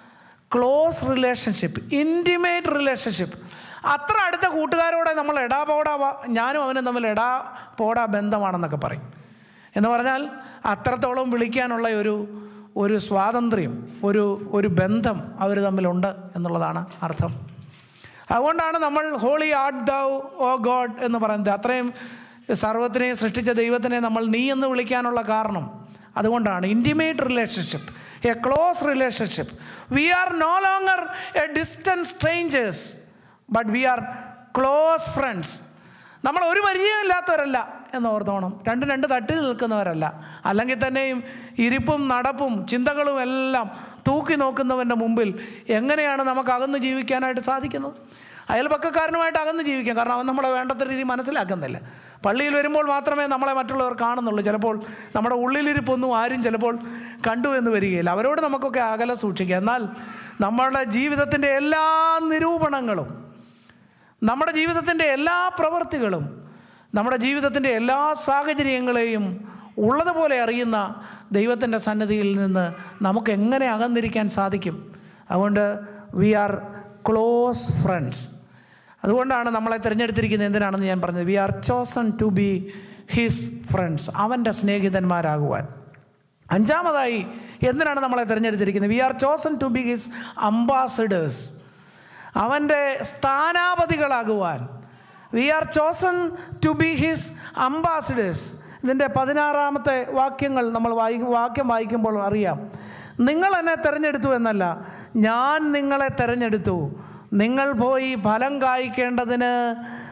Close relationship, intimate relationship. അത്ര അടുത്ത കൂട്ടുകാരോടെ നമ്മൾ എടാ പോടാ, ഞാനും അവനും തമ്മിൽ എടാ പോടാ ബന്ധമാണെന്നൊക്കെ പറയും. എന്ന് പറഞ്ഞാൽ അത്രത്തോളം വിളിക്കാനുള്ള ഒരു ഒരു സ്വാതന്ത്ര്യം, ഒരു ഒരു ബന്ധം അവർ തമ്മിലുണ്ട് എന്നുള്ളതാണ് അർത്ഥം. അതുകൊണ്ടാണ് നമ്മൾ holy art thou O God എന്ന് പറയുന്നത്. അത്രയും സർവ്വത്തിനെയും സൃഷ്ടിച്ച ദൈവത്തിനെ നമ്മൾ നീ എന്ന് വിളിക്കാനുള്ള കാരണം അതുകൊണ്ടാണ്. Intimate relationship, a close relationship. We are no longer a distant strangers, but we are close friends. നമ്മൾ ഒരു പരിചയമില്ലാത്തവരല്ല എന്ന് ഓർത്തോണം, രണ്ട് രണ്ട് തട്ടിൽ നിൽക്കുന്നവരല്ല. അല്ലെങ്കിൽ തന്നെയും ഇരിപ്പും നടപ്പും ചിന്തകളും എല്ലാം തൂക്കി നോക്കുന്നവൻ്റെ മുമ്പിൽ എങ്ങനെയാണ് നമുക്ക് അകന്ന് ജീവിക്കാനായിട്ട് സാധിക്കുന്നത്? അയൽപക്കക്കാരനുമായിട്ട് അകന്ന് ജീവിക്കാം, കാരണം അവൻ നമ്മളെ വേണ്ടത്ര രീതി മനസ്സിലാക്കുന്നില്ല. പള്ളിയിൽ വരുമ്പോൾ മാത്രമേ നമ്മളെ മറ്റുള്ളവർ കാണുന്നുള്ളൂ. ചിലപ്പോൾ നമ്മുടെ ഉള്ളിലിരിപ്പൊന്നും ആരും ചിലപ്പോൾ കണ്ടു എന്ന് വരികയില്ല. അവരോട് നമുക്കൊക്കെ അകലെ സൂക്ഷിക്കുക. എന്നാൽ നമ്മുടെ ജീവിതത്തിൻ്റെ എല്ലാ നിരൂപണങ്ങളും, നമ്മുടെ ജീവിതത്തിൻ്റെ എല്ലാ പ്രവൃത്തികളും, നമ്മുടെ ജീവിതത്തിൻ്റെ എല്ലാ സാഹചര്യങ്ങളെയും ഉള്ളതുപോലെ അറിയുന്ന ദൈവത്തിൻ്റെ സന്നിധിയിൽ നിന്ന് നമുക്ക് എങ്ങനെ അകന്നിരിക്കാൻ സാധിക്കും? അതുകൊണ്ട് വി ആർ ക്ലോസ് ഫ്രണ്ട്സ്. അതുകൊണ്ടാണ് നമ്മളെ തിരഞ്ഞെടുത്തിരിക്കുന്നത്. എന്തിനാണെന്ന് ഞാൻ പറഞ്ഞത്, we are chosen to be his friends, അവൻ്റെ സ്നേഹിതന്മാരാകുവാൻ. അഞ്ചാമതായി എന്തിനാണ് നമ്മളെ തിരഞ്ഞെടുത്തിരിക്കുന്നത്? We are chosen to be his ambassadors, അവൻ്റെ സ്ഥാനാപതികളാകുവാൻ. We are chosen to be his ambassadors. ഇതിൻ്റെ പതിനാറാമത്തെ വാക്യങ്ങൾ നമ്മൾ വായി വാക്യം വായിക്കുമ്പോൾ അറിയാം, നിങ്ങൾ എന്നെ തിരഞ്ഞെടുത്തു എന്നല്ല, ഞാൻ നിങ്ങളെ തിരഞ്ഞെടുത്തു, നിങ്ങൾ പോയി ഫലം കായ്ക്കേണ്ടതിന്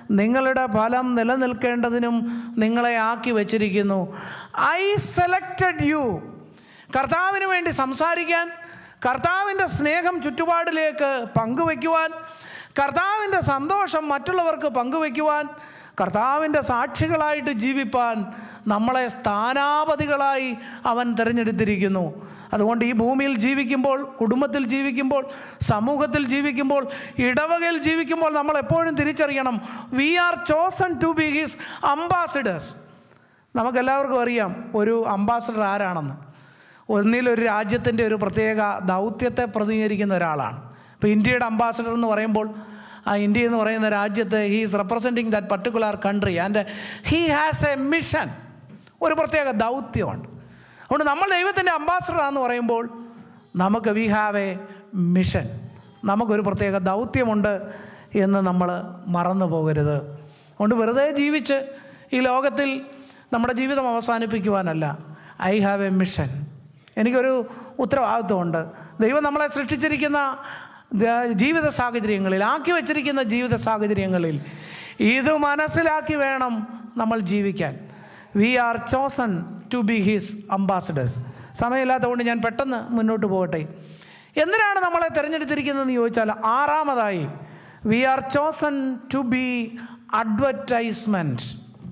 നിങ്ങളുടെ ഫലം നിലനിൽക്കേണ്ടതിനും നിങ്ങളെ ആക്കി വച്ചിരിക്കുന്നു. I selected you. കർത്താവിന് വേണ്ടി സംസാരിക്കാൻ, കർത്താവിൻ്റെ സ്നേഹം ചുറ്റുപാടിലേക്ക് പങ്കുവയ്ക്കുവാൻ, കർത്താവിൻ്റെ സന്തോഷം മറ്റുള്ളവർക്ക് പങ്കുവയ്ക്കുവാൻ, കർത്താവിൻ്റെ സാക്ഷികളായിട്ട് ജീവിപ്പാൻ നമ്മളെ സ്ഥാനാപതികളായി അവൻ തിരഞ്ഞെടുത്തിരിക്കുന്നു. അതുകൊണ്ട് ഈ ഭൂമിയിൽ ജീവിക്കുമ്പോൾ, കുടുംബത്തിൽ ജീവിക്കുമ്പോൾ, സമൂഹത്തിൽ ജീവിക്കുമ്പോൾ, ഇടവകയിൽ ജീവിക്കുമ്പോൾ നമ്മൾ എപ്പോഴും തിരിച്ചറിയണം, we are chosen to be his ambassadors. നമുക്കെല്ലാവർക്കും അറിയാം ഒരു അംബാസിഡർ ആരാണെന്ന്. ഒന്നിലൊരു രാജ്യത്തിൻ്റെ ഒരു പ്രത്യേക ദൗത്യത്തെ പ്രതിനിധീകരിക്കുന്ന ഒരാളാണ്. ഇപ്പോൾ ഇന്ത്യയുടെ അംബാസിഡർ എന്ന് പറയുമ്പോൾ ആ ഇന്ത്യ എന്ന് പറയുന്ന രാജ്യത്ത് he is representing that particular country and he has a mission, ഒരു പ്രത്യേക ദൗത്യമുണ്ട്. അതുകൊണ്ട് നമ്മൾ ദൈവത്തിൻ്റെ അംബാസിഡറാണെന്ന് പറയുമ്പോൾ നമുക്ക് വി ഹാവ് എ മിഷൻ, നമുക്കൊരു പ്രത്യേക ദൗത്യമുണ്ട് എന്ന് നമ്മൾ മറന്നു പോകരുത്. അതുകൊണ്ട് വെറുതെ ജീവിച്ച് ഈ ലോകത്തിൽ നമ്മുടെ ജീവിതം അവസാനിപ്പിക്കുവാനല്ല, ഐ ഹാവ് എ മിഷൻ. എനിക്കൊരു ഉത്തരവാദിത്വമുണ്ട്. ദൈവം നമ്മളെ സൃഷ്ടിച്ചിരിക്കുന്ന ജീവിത സാഹചര്യങ്ങളിൽ, ആക്കി വച്ചിരിക്കുന്ന ജീവിത സാഹചര്യങ്ങളിൽ ഇത് മനസ്സിലാക്കി വേണം നമ്മൾ ജീവിക്കാൻ. We are chosen to be his ambassadors. സമയമില്ലാത്തതുകൊണ്ട് ഞാൻ പെട്ടെന്ന് മുന്നോട്ട് പോകട്ടെ. എന്തിനാണ് നമ്മളെ തിരഞ്ഞെടുത്തിരിക്കുന്നതെന്ന് ചോദിച്ചാൽ, ആറാമതായി we are chosen to be advertisement.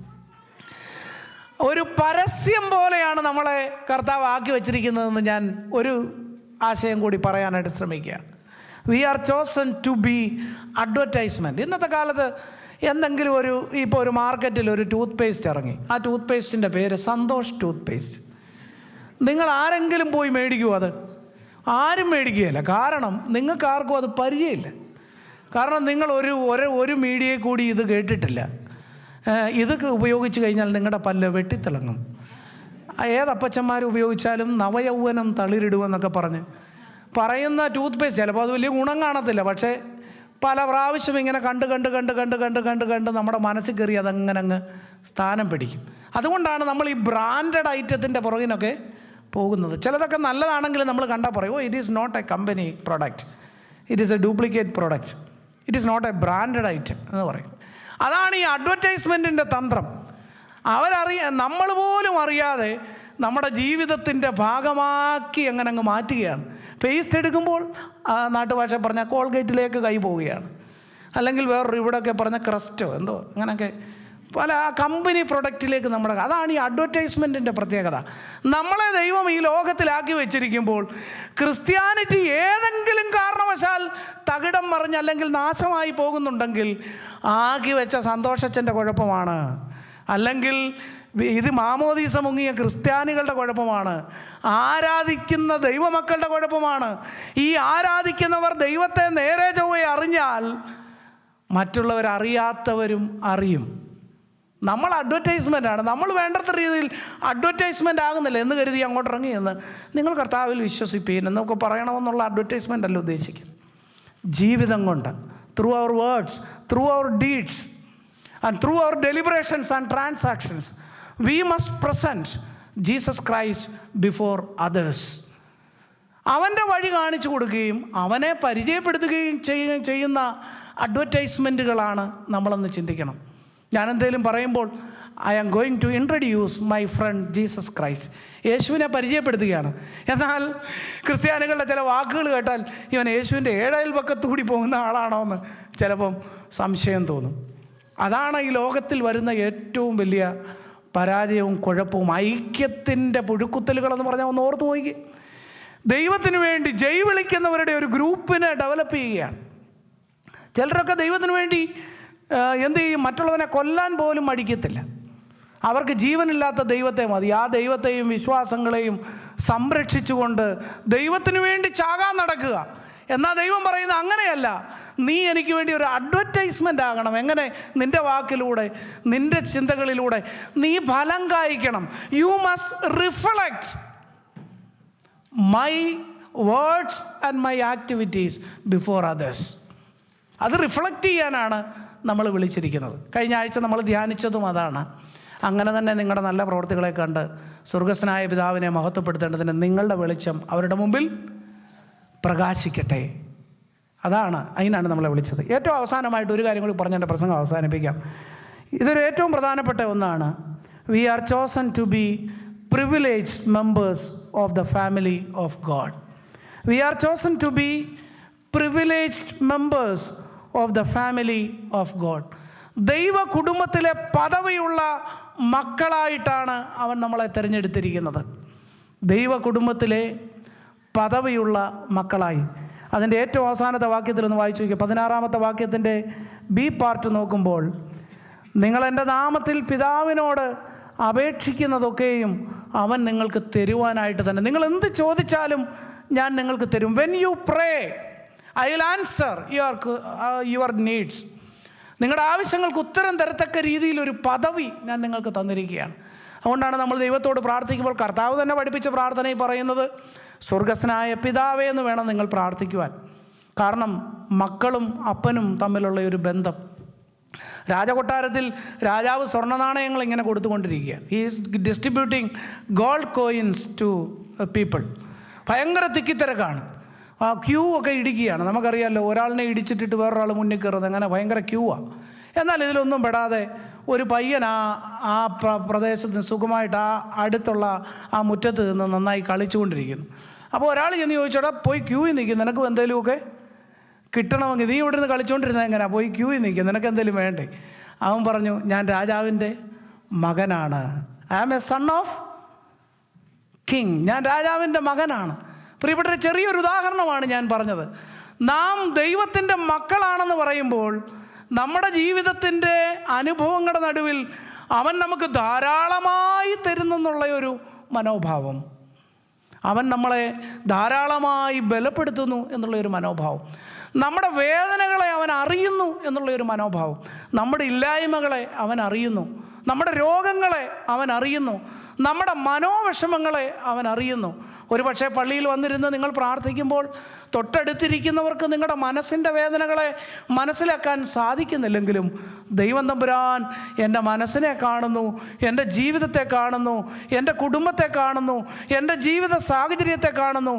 ഒരു പരസ്യം പോലെയാണ് നമ്മളെ കർത്താവ് ആക്കി വച്ചിരിക്കുന്നതെന്ന് ഞാൻ ഒരു ആശയം കൂടി പറയാനായിട്ട് ശ്രമിക്കുകയാണ്. We are chosen to be advertisement. ഇന്നത്തെ കാലത്ത് എന്തെങ്കിലും ഒരു, ഇപ്പോൾ ഒരു മാർക്കറ്റിൽ ഒരു ടൂത്ത് പേസ്റ്റ് ഇറങ്ങി, ആ ടൂത്ത് പേസ്റ്റിൻ്റെ പേര് സന്തോഷ് ടൂത്ത് പേസ്റ്റ്. നിങ്ങൾ ആരെങ്കിലും പോയി മേടിക്കുമോ? അത് ആരും മേടിക്കുകയില്ല. കാരണം നിങ്ങൾക്ക് ആർക്കും അത് പരിചയമില്ല. കാരണം നിങ്ങൾ ഒരു ഒരു ഒരു മീഡിയയിൽ കൂടി ഇത് കേട്ടിട്ടില്ല. ഇത് ഉപയോഗിച്ച് കഴിഞ്ഞാൽ നിങ്ങളുടെ പല്ല് വെട്ടിത്തിളങ്ങും. ഏതപ്പച്ചന്മാർ ഉപയോഗിച്ചാലും നവയൗവനം തളിരിടുമെന്നൊക്കെ പറഞ്ഞ് പറയുന്ന ടൂത്ത് പേസ്റ്റ് ചിലപ്പോൾ അത് വലിയ ഗുണം കാണത്തില്ല. പക്ഷേ പല പ്രാവശ്യം ഇങ്ങനെ കണ്ട് കണ്ട് കണ്ട് കണ്ട് കണ്ട് കണ്ട് കണ്ട് നമ്മുടെ മനസ്സിൽ കയറി അതങ്ങനെ അങ്ങ് സ്ഥാനം പിടിക്കും. അതുകൊണ്ടാണ് നമ്മൾ ഈ ബ്രാൻഡഡ് ഐറ്റത്തിൻ്റെ പുറകിനൊക്കെ പോകുന്നത്. ചിലതൊക്കെ നല്ലതാണെങ്കിലും നമ്മൾ കണ്ടാൽ പറയും, oh it is not a company product, it is a duplicate product, it is not a branded item എന്ന് പറയും. അതാണ് ഈ അഡ്വർടൈസ്മെൻറ്റിൻ്റെ തന്ത്രം. അവരറിയ നമ്മൾ പോലും അറിയാതെ നമ്മുടെ ജീവിതത്തിൻ്റെ ഭാഗമാക്കി അങ്ങനെ അങ്ങ് മാറ്റുകയാണ്. പേസ്റ്റ് എടുക്കുമ്പോൾ നാട്ടുഭാഷ പറഞ്ഞാൽ കോൾഗേറ്റിലേക്ക് കൈ പോവുകയാണ്, അല്ലെങ്കിൽ വേറൊരു ഇവിടെയൊക്കെ പറഞ്ഞ ക്രസ്റ്റോ എന്തോ അങ്ങനെയൊക്കെ പല കമ്പനി പ്രൊഡക്റ്റിലേക്ക് നമ്മുടെ. അതാണ് ഈ അഡ്വർടൈസ്മെൻറ്റിൻ്റെ പ്രത്യേകത. നമ്മളെ ദൈവം ഈ ലോകത്തിലാക്കി വെച്ചിരിക്കുമ്പോൾ ക്രിസ്ത്യാനിറ്റി ഏതെങ്കിലും കാരണവശാൽ തകിടം മറിഞ്ഞ് അല്ലെങ്കിൽ നാശമായി പോകുന്നുണ്ടെങ്കിൽ ആക്കി വെച്ച സന്തോഷച്ചൻ്റെ കുഴപ്പമാണ്, അല്ലെങ്കിൽ ഇത് മാമോദീസ മുങ്ങിയ ക്രിസ്ത്യാനികളുടെ കുഴപ്പമാണ്, ആരാധിക്കുന്ന ദൈവമക്കളുടെ കുഴപ്പമാണ്. ഈ ആരാധിക്കുന്നവർ ദൈവത്തെ നേരെ ചൊവ്വേ അറിഞ്ഞാൽ മറ്റുള്ളവർ അറിയാത്തവരും അറിയും. നമ്മൾ അഡ്വർടൈസ്മെൻ്റാണ്. നമ്മൾ വേണ്ടത്ര രീതിയിൽ അഡ്വർടൈസ്മെൻ്റ് ആകുന്നില്ല എന്ന് കരുതി അങ്ങോട്ട് ഇറങ്ങി എന്ന് നിങ്ങൾ കർത്താവിൽ വിശ്വസിപ്പീൻ എന്നൊക്കെ പറയണമെന്നുള്ള അഡ്വർടൈസ്മെൻ്റ് അല്ല ഉദ്ദേശിക്കുന്നത്. ജീവിതം കൊണ്ട്, through our words, through our deeds and through our deliberations and transactions we must present Jesus Christ before others. അവൻ്റെ വഴി കാണിച്ചു കൊടുക്കുകയും അവനെ പരിചയപ്പെടുത്തുകയും ചെയ്യുന്ന അഡ്വർടൈസ്മെൻറ്റുകളാണ് നമ്മളെന്ന് ചിന്തിക്കണം. ഞാനെന്തെങ്കിലും പറയുമ്പോൾ I am going to introduce my friend Jesus Christ, യേശുവിനെ പരിചയപ്പെടുത്തുകയാണ്. എന്നാൽ ക്രിസ്ത്യാനികളുടെ ചില വാക്കുകൾ കേട്ടാൽ ഇവൻ യേശുവിൻ്റെ ഏഴയൽ പക്കത്തുകൂടി പോകുന്ന ആളാണോ എന്ന് ചിലപ്പം സംശയം തോന്നും. അതാണ് ഈ ലോകത്തിൽ വരുന്ന ഏറ്റവും വലിയ പരാജയവും കുഴപ്പവും. ഐക്യത്തിൻ്റെ പുഴുക്കുത്തലുകളെന്ന് പറഞ്ഞാൽ ഒന്ന് ഓർത്ത് നോക്കി. ദൈവത്തിന് വേണ്ടി ജയ് വിളിക്കുന്നവരുടെ ഒരു ഗ്രൂപ്പിനെ ഡെവലപ്പ് ചെയ്യുകയാണ്. ചിലരൊക്കെ ദൈവത്തിന് വേണ്ടി എന്ത് ചെയ്യും? മറ്റുള്ളവനെ കൊല്ലാൻ പോലും മടിക്കത്തില്ല. അവർക്ക് ജീവനില്ലാത്ത ദൈവത്തെ മതി. ആ ദൈവത്തെയും വിശ്വാസങ്ങളെയും സംരക്ഷിച്ചുകൊണ്ട് ദൈവത്തിന് വേണ്ടി ചാകാൻ നടക്കുക. എന്നാൽ ദൈവം പറയുന്നത് അങ്ങനെയല്ല, നീ എനിക്ക് വേണ്ടി ഒരു അഡ്വർടൈസ്മെൻ്റ് ആകണം. എങ്ങനെ? നിൻ്റെ വാക്കിലൂടെ, നിൻ്റെ ചിന്തകളിലൂടെ നീ ഫലം കായ്ക്കണം. You must reflect my words and my activities before others. അത് റിഫ്ലക്റ്റ് ചെയ്യാനാണ് നമ്മൾ വിളിച്ചിരിക്കുന്നത്. കഴിഞ്ഞ ആഴ്ച നമ്മൾ ധ്യാനിച്ചതും അതാണ്. അങ്ങനെ തന്നെ നിങ്ങളുടെ നല്ല പ്രവൃത്തികളെ കണ്ട് സ്വർഗസ്ഥനായ പിതാവിനെ മഹത്വപ്പെടുത്തേണ്ടതിന് നിങ്ങളുടെ വെളിച്ചം അവരുടെ മുമ്പിൽ പ്രകാശിക്കട്ടെ. അതാണ്, അതിനാണ് നമ്മളെ വിളിച്ചത്. ഏറ്റവും അവസാനമായിട്ട് ഒരു കാര്യം കൂടി പറഞ്ഞ് എൻ്റെ പ്രസംഗം അവസാനിപ്പിക്കാം. ഇതൊരു ഏറ്റവും പ്രധാനപ്പെട്ട ഒന്നാണ്. We are chosen to be privileged members of the family of God. We are chosen to be privileged members of the family of God. ദൈവ കുടുംബത്തിലെ പദവിയുള്ള മക്കളായിട്ടാണ് അവൻ നമ്മളെ തിരഞ്ഞെടുത്തിരിക്കുന്നത്. ദൈവ കുടുംബത്തിലെ പദവിയുള്ള മക്കളായി. അതിൻ്റെ ഏറ്റവും അവസാനത്തെ വാക്യത്തിൽ ഒന്ന് വായിച്ചു നോക്കുക. പതിനാറാമത്തെ വാക്യത്തിൻ്റെ ബി പാർട്ട് നോക്കുമ്പോൾ, നിങ്ങൾ എൻ്റെ നാമത്തിൽ പിതാവിനോട് അപേക്ഷിക്കുന്നതൊക്കെയും അവൻ നിങ്ങൾക്ക് തരുവാനായിട്ട് തന്നെ. നിങ്ങൾ എന്ത് ചോദിച്ചാലും ഞാൻ നിങ്ങൾക്ക് തരും. When you pray I will answer your your needs. നിങ്ങളുടെ ആവശ്യങ്ങൾക്ക് ഉത്തരം തരത്തക്ക രീതിയിലൊരു പദവി ഞാൻ നിങ്ങൾക്ക് തന്നിരിക്കുകയാണ്. അതുകൊണ്ടാണ് നമ്മൾ ദൈവത്തോട് പ്രാർത്ഥിക്കുമ്പോൾ കർത്താവ് തന്നെ പഠിപ്പിച്ച പ്രാർത്ഥനയിൽ പറയുന്നത്, സ്വർഗസ്നായ പിതാവേ എന്ന് വേണം നിങ്ങൾ പ്രാർത്ഥിക്കുവാൻ. കാരണം മക്കളും അപ്പനും തമ്മിലുള്ള ഒരു ബന്ധം. രാജകൊട്ടാരത്തിൽ രാജാവ് സ്വർണ്ണ നാണയങ്ങൾ ഇങ്ങനെ കൊടുത്തുകൊണ്ടിരിക്കുക. He is distributing gold coins to people. ഭയങ്കര തിക്കിത്തിരക്കാണ്. ആ ക്യൂ ഒക്കെ ഇടിക്കുകയാണ്. നമുക്കറിയാമല്ലോ, ഒരാളിനെ ഇടിച്ചിട്ടിട്ട് വേറൊരാൾ മുന്നിൽ കയറുന്നത് അങ്ങനെ ഭയങ്കര ക്യൂ ആണ്. എന്നാൽ ഇതിലൊന്നും പെടാതെ ഒരു പയ്യൻ ആ ആ പ്രദേശത്ത് സുഖമായിട്ട് ആ അടുത്തുള്ള ആ മുറ്റത്ത് നിന്ന് നന്നായി കളിച്ചുകൊണ്ടിരിക്കുന്നു. അപ്പോൾ ഒരാൾ ചെന്ന് ചോദിച്ചോടാ, പോയി ക്യൂയിൽ നിൽക്കും, നിനക്കും എന്തെങ്കിലുമൊക്കെ കിട്ടണമെങ്കിൽ, നീ ഇവിടെ നിന്ന് കളിച്ചുകൊണ്ടിരുന്നത് എങ്ങനെയാണ്, പോയി ക്യൂയിൽ നിൽക്കുക, നിനക്ക് എന്തെങ്കിലും വേണ്ടേ? അവൻ പറഞ്ഞു, ഞാൻ രാജാവിൻ്റെ മകനാണ്. I am a son of king. ഞാൻ രാജാവിൻ്റെ മകനാണ്. പ്രിയപ്പെട്ട ചെറിയൊരു ഉദാഹരണമാണ് ഞാൻ പറഞ്ഞത്. നാം ദൈവത്തിൻ്റെ മക്കളാണെന്ന് പറയുമ്പോൾ നമ്മുടെ ജീവിതത്തിൻ്റെ അനുഭവങ്ങളുടെ നടുവിൽ അവൻ നമുക്ക് ധാരാളമായി തരുന്നെന്നുള്ള ഒരു മനോഭാവം, അവൻ നമ്മളെ ധാരാളമായി ബലപ്പെടുത്തുന്നു എന്നുള്ളൊരു മനോഭാവം, നമ്മുടെ വേദനകളെ അവൻ അറിയുന്നു എന്നുള്ളൊരു മനോഭാവം, നമ്മുടെ ഇല്ലായ്മകളെ അവൻ അറിയുന്നു, നമ്മുടെ രോഗങ്ങളെ അവൻ അറിയുന്നു, നമ്മുടെ മനോവിഷമങ്ങളെ അവൻ അറിയുന്നു. ഒരു പക്ഷേ പള്ളിയിൽ വന്നിരുന്ന് നിങ്ങൾ പ്രാർത്ഥിക്കുമ്പോൾ തൊട്ടടുത്തിരിക്കുന്നവർക്ക് നിങ്ങളുടെ മനസ്സിൻ്റെ വേദനകളെ മനസ്സിലാക്കാൻ സാധിക്കുന്നില്ലെങ്കിലും ദൈവം തമ്പുരാൻ എൻ്റെ മനസ്സിനെ കാണുന്നു, എൻ്റെ ജീവിതത്തെ കാണുന്നു, എൻ്റെ കുടുംബത്തെ കാണുന്നു, എൻ്റെ ജീവിത സാഹചര്യത്തെ കാണുന്നു.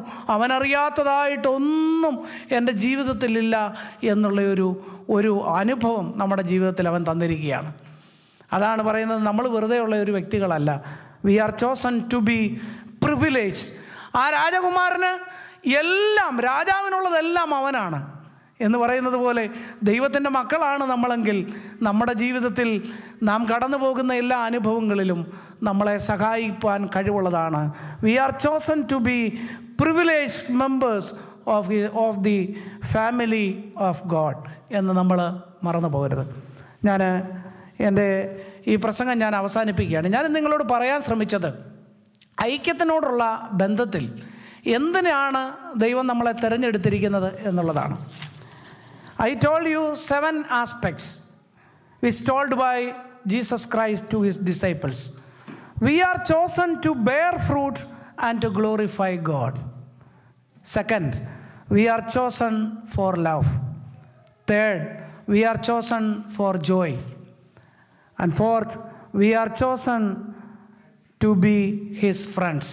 അവനറിയാത്തതായിട്ടൊന്നും എൻ്റെ ജീവിതത്തിലില്ല എന്നുള്ളൊരു ഒരു അനുഭവം നമ്മുടെ ജീവിതത്തിൽ അവൻ തന്നിരിക്കുകയാണ്. അതാണ് പറയുന്നത്, നമ്മൾ വെറുതെയുള്ള ഒരു വ്യക്തികളല്ല. We are chosen to be privileged. ആ രാജകുമാരന് എല്ലാം, രാജാവിനുള്ളതെല്ലാം അവനാണ് എന്ന് പറയുന്നത് പോലെ ദൈവത്തിൻ്റെ മക്കളാണ് നമ്മളെങ്കിൽ നമ്മുടെ ജീവിതത്തിൽ നാം കടന്നു പോകുന്ന എല്ലാ അനുഭവങ്ങളിലും നമ്മളെ സഹായിപ്പാൻ കഴിവുള്ളതാണ്. We are chosen to be privileged members of of the family of God എന്ന് നമ്മൾ മറന്നു പോകരുത്. ഞാൻ എൻ്റെ ഈ പ്രസംഗം ഞാൻ അവസാനിപ്പിക്കുകയാണ്. ഞാൻ നിങ്ങളോട് പറയാൻ ശ്രമിച്ചത് ഐക്യത്തിനോടുള്ള ബന്ധത്തിൽ എന്തിനാണ് ദൈവം നമ്മളെ തിരഞ്ഞെടുത്തിരിക്കുന്നത് എന്നുള്ളതാണ്. I told you seven aspects which told by Jesus Christ to his disciples. We are chosen to bear fruit and to glorify God. Second, we are chosen for love. Third, we are chosen for joy. And fourth, we are chosen to be his friends.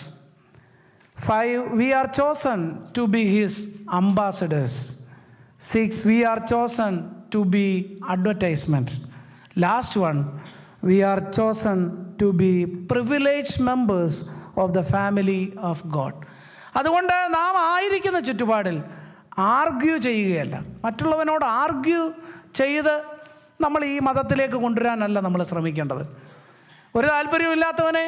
Five, we are chosen to be his ambassadors. Six, we are chosen to be advertisements. Last one, we are chosen to be privileged members of the family of God. അതുകൊണ്ട് നാം ആയിരിക്കുന്ന ചുറ്റുപാടിൽ argue ചെയ്യുകയല്ല, മറ്റുള്ളവനോട് argue ചെയ്ത് നമ്മൾ ഈ മതത്തിലേക്ക് കൊണ്ടുവരാനല്ല നമ്മൾ ശ്രമിക്കേണ്ടത്. ഒരു താല്പര്യമില്ലാത്തവനെ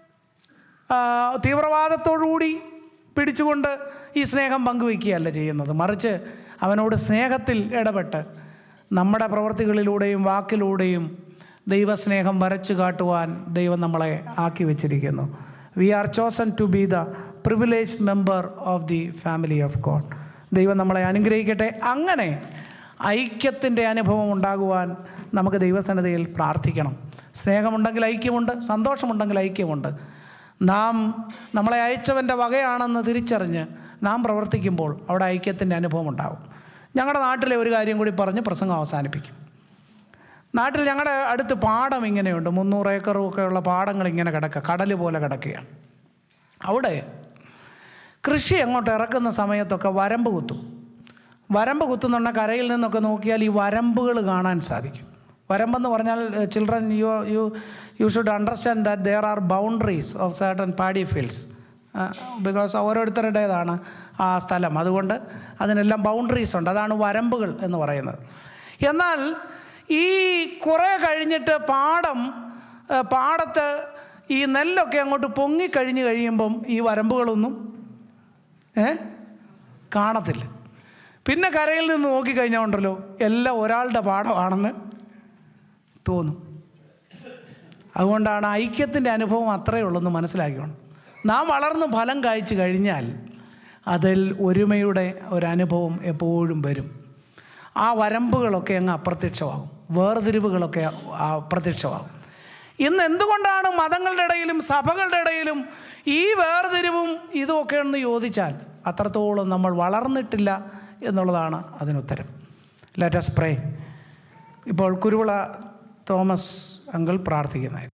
തീവ്രവാദത്തോടുകൂടി പിടിച്ചുകൊണ്ട് ഈ സ്നേഹം പങ്കുവയ്ക്കുകയല്ല ചെയ്യുന്നത്. മറിച്ച് അവനോട് സ്നേഹത്തിൽ ഇടപെട്ട് നമ്മുടെ പ്രവൃത്തികളിലൂടെയും വാക്കിലൂടെയും ദൈവസ്നേഹം വരച്ചു കാട്ടുവാൻ ദൈവം നമ്മളെ ആക്കി വച്ചിരിക്കുന്നു. We are chosen to be the privileged member of the family of God. ദൈവം നമ്മളെ അനുഗ്രഹിക്കട്ടെ. അങ്ങനെ ഐക്യത്തിൻ്റെ അനുഭവം ഉണ്ടാകുവാൻ നമുക്ക് ദൈവസന്നിധിയിൽ പ്രാർത്ഥിക്കണം. സ്നേഹമുണ്ടെങ്കിൽ ഐക്യമുണ്ട്, സന്തോഷമുണ്ടെങ്കിൽ ഐക്യമുണ്ട്. നാം നമ്മളെ അയച്ചവൻ്റെ വകയാണെന്ന് തിരിച്ചറിഞ്ഞ് നാം പ്രവർത്തിക്കുമ്പോൾ അവിടെ ഐക്യത്തിൻ്റെ അനുഭവം ഉണ്ടാകും. ഞങ്ങളുടെ നാട്ടിലെ ഒരു കാര്യം കൂടി പറഞ്ഞ് പ്രസംഗം അവസാനിപ്പിക്കും. നാട്ടിൽ ഞങ്ങളുടെ അടുത്ത് പാടം ഇങ്ങനെയുണ്ട്, മുന്നൂറ് ഏക്കറും ഒക്കെയുള്ള പാടങ്ങൾ ഇങ്ങനെ കിടക്കുക, കടൽ പോലെ കിടക്കുകയാണ്. അവിടെ കൃഷി അങ്ങോട്ട് ഇറക്കുന്ന സമയത്തൊക്കെ വരമ്പ് കുത്തും. വരമ്പ് കുത്തുന്നുണ്ട കരയിൽ നിന്നൊക്കെ നോക്കിയാൽ ഈ വരമ്പുകൾ കാണാൻ സാധിക്കും. വരമ്പെന്ന് പറഞ്ഞാൽ children you you you should understand that there are boundaries of certain paddy fields. Because ഓരോരുത്തരുടേതാണ് ആ സ്ഥലം, അതുകൊണ്ട് അതിനെല്ലാം ബൗണ്ടറീസ് ഉണ്ട്. അതാണ് വരമ്പുകൾ എന്ന് പറയുന്നത്. എന്നാൽ ഈ കുറേ കഴിഞ്ഞിട്ട് പാടം പാടത്ത് ഈ നെല്ലൊക്കെ അങ്ങോട്ട് പൊങ്ങിക്കഴിഞ്ഞ് കഴിയുമ്പം ഈ വരമ്പുകളൊന്നും ഏ കാണത്തില്ല. പിന്നെ കരയിൽ നിന്ന് നോക്കിക്കഴിഞ്ഞാൽ ഉണ്ടല്ലോ എല്ലാം ഒരാളുടെ പാടമാണെന്ന് തോന്നും. അതുകൊണ്ടാണ് ഐക്യത്തിൻ്റെ അനുഭവം അത്രയേ ഉള്ളൂ മനസ്സിലാക്കിക്കണം. നാം വളർന്ന് ഫലം കായ്ച്ചു കഴിഞ്ഞാൽ അതിൽ ഒരുമയുടെ ഒരനുഭവം എപ്പോഴും വരും. ആ വരമ്പുകളൊക്കെ അങ്ങ് അപ്രത്യക്ഷമാകും, വേർതിരിവുകളൊക്കെ അപ്രത്യക്ഷമാകും. ഇന്ന് എന്തുകൊണ്ടാണ് മതങ്ങളുടെ ഇടയിലും സഭകളുടെ ഇടയിലും ഈ വേർതിരിവും ഇതുമൊക്കെ എന്ന് ചോദിച്ചാൽ അത്രത്തോളം നമ്മൾ വളർന്നിട്ടില്ല എന്നുള്ളതാണ് അതിനുത്തരം. Let us pray. ഇപ്പോൾ കുരുവിള തോമസ് അങ്കിൾ പ്രാർത്ഥിക്കുന്നത്.